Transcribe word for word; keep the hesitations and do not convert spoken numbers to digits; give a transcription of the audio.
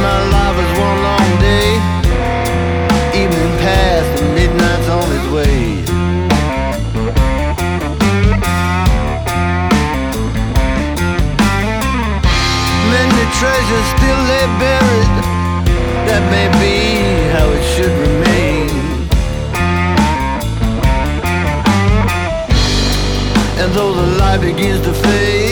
my life was one long day. Evening passed and midnight's on its way. Many treasures still lay buried. That may be how it should remain. And though the light begins to fade,